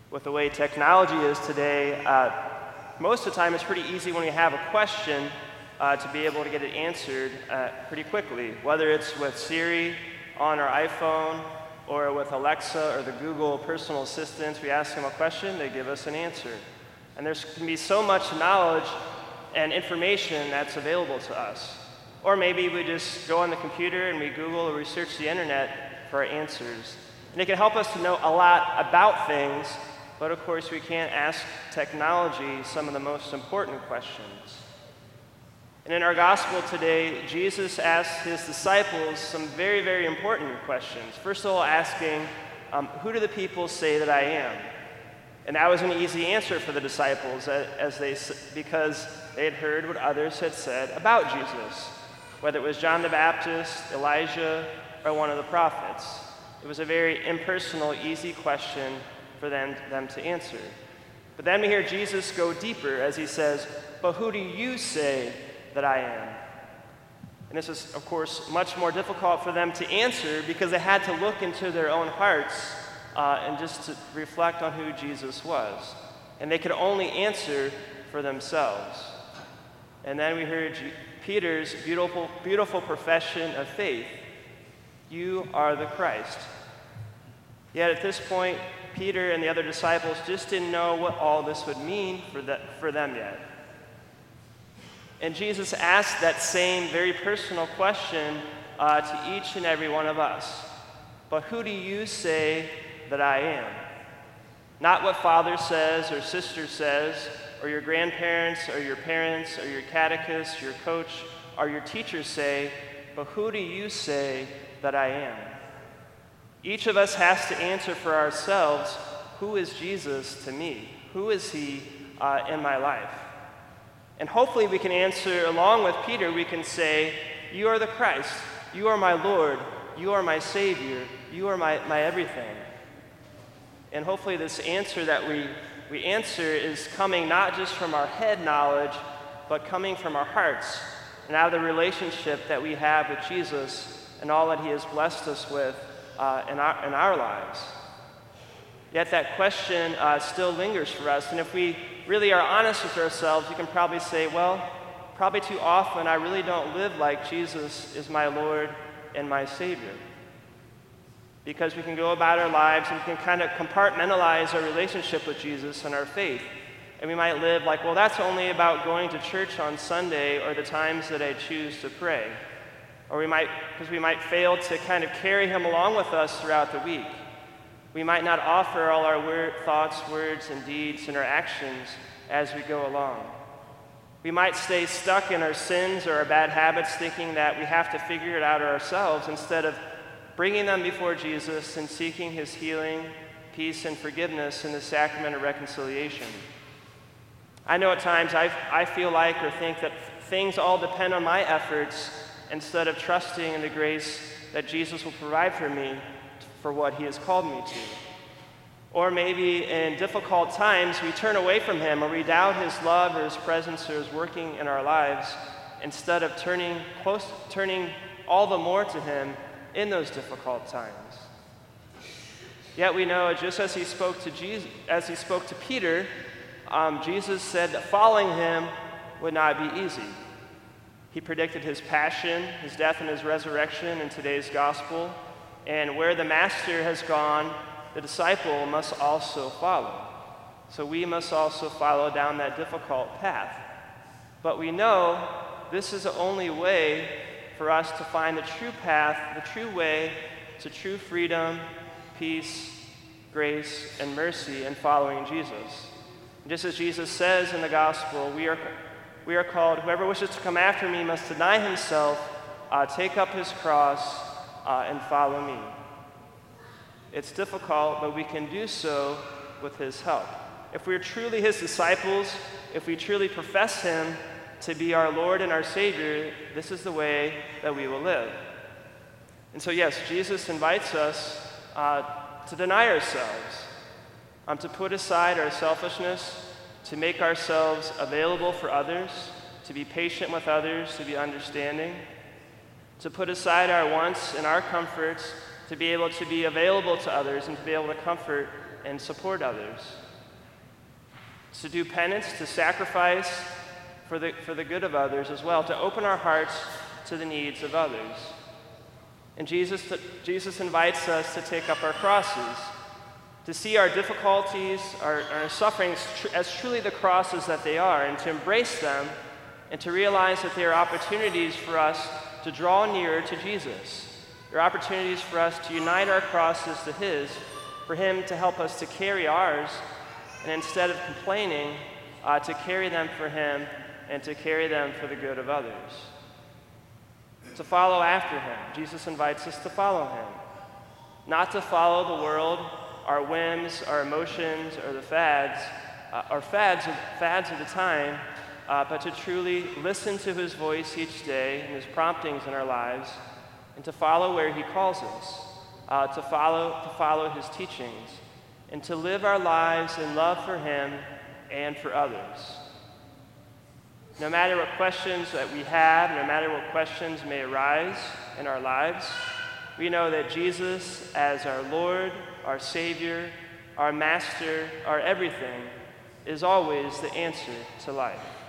With the way technology is today, most of the time it's pretty easy when you have a question to be able to get it answered pretty quickly, whether it's with Siri on our iPhone or with Alexa or the Google personal assistants. We ask them a question, they give us an answer. And there can be so much knowledge and information that's available to us. Or maybe we just go on the computer and we Google or research the internet for our answers. And it can help us to know a lot about things, but of course we can't ask technology some of the most important questions. And in our gospel today, Jesus asked his disciples some very, very important questions. First of all, asking, who do the people say that I am? And that was an easy answer for the disciples because they had heard what others had said about Jesus, whether it was John the Baptist, Elijah, or one of the prophets. It was a very impersonal, easy question for them to answer. But then we hear Jesus go deeper as he says, but who do you say that I am? And this is, of course, much more difficult for them to answer because they had to look into their own hearts and just to reflect on who Jesus was. And they could only answer for themselves. And then we heard Peter's beautiful profession of faith. You are the Christ. Yet at this point, Peter and the other disciples just didn't know what all this would mean for them yet. And Jesus asked that same very personal question to each and every one of us. But who do you say that I am? Not what father says or sister says, or your grandparents or your parents or your catechist, your coach, or your teachers say, but who do you say that I am? Each of us has to answer for ourselves, who is Jesus to me? Who is he in my life? And hopefully we can answer along with Peter. We can say, you are the Christ, you are my Lord, you are my Savior, you are my everything. And hopefully this answer that we answer is coming not just from our head knowledge, but coming from our hearts and out of the relationship that we have with Jesus and all that he has blessed us with in our lives. Yet that question still lingers for us. And if we really are honest with ourselves, you can probably say, well, probably too often I really don't live like Jesus is my Lord and my Savior. Because we can go about our lives and we can kind of compartmentalize our relationship with Jesus and our faith. And we might live like, well, that's only about going to church on Sunday or the times that I choose to pray. Or because we might fail to kind of carry him along with us throughout the week. We might not offer all our thoughts, words, and deeds and our actions as we go along. We might stay stuck in our sins or our bad habits thinking that we have to figure it out ourselves instead of bringing them before Jesus and seeking his healing, peace, and forgiveness in the sacrament of reconciliation. I know at times I feel like or think that things all depend on my efforts instead of trusting in the grace that Jesus will provide for me for what he has called me to. Or maybe in difficult times we turn away from him or we doubt his love or his presence or his working in our lives instead of turning all the more to him in those difficult times. Yet we know, just as he spoke to Peter, Jesus said that following him would not be easy. He predicted his passion, his death, and his resurrection in today's gospel. And where the master has gone, the disciple must also follow. So we must also follow down that difficult path. But we know this is the only way for us to find the true path, the true way to true freedom, peace, grace, and mercy in following Jesus. Just as Jesus says in the gospel, we are called, whoever wishes to come after me must deny himself, take up his cross, and follow me. It's difficult, but we can do so with his help. If we're truly his disciples, if we truly profess him to be our Lord and our Savior, this is the way that we will live. And so yes, Jesus invites us to deny ourselves, to put aside our selfishness, to make ourselves available for others, to be patient with others, to be understanding, to put aside our wants and our comforts, to be able to be available to others and to be able to comfort and support others. To do penance, to sacrifice for the good of others as well, to open our hearts to the needs of others. And Jesus invites us to take up our crosses, to see our difficulties, our sufferings as truly the crosses that they are, and to embrace them, and to realize that they are opportunities for us to draw nearer to Jesus. They're opportunities for us to unite our crosses to His, for Him to help us to carry ours, and instead of complaining, to carry them for Him and to carry them for the good of others. To follow after Him. Jesus invites us to follow Him. Not to follow the world, our whims, our emotions, or the fads, fads of the time, but to truly listen to His voice each day and His promptings in our lives, and to follow where He calls us, to follow His teachings, and to live our lives in love for Him and for others. No matter what questions that we have, no matter what questions may arise in our lives, we know that Jesus, as our Lord, our Savior, our Master, our everything, is always the answer to life.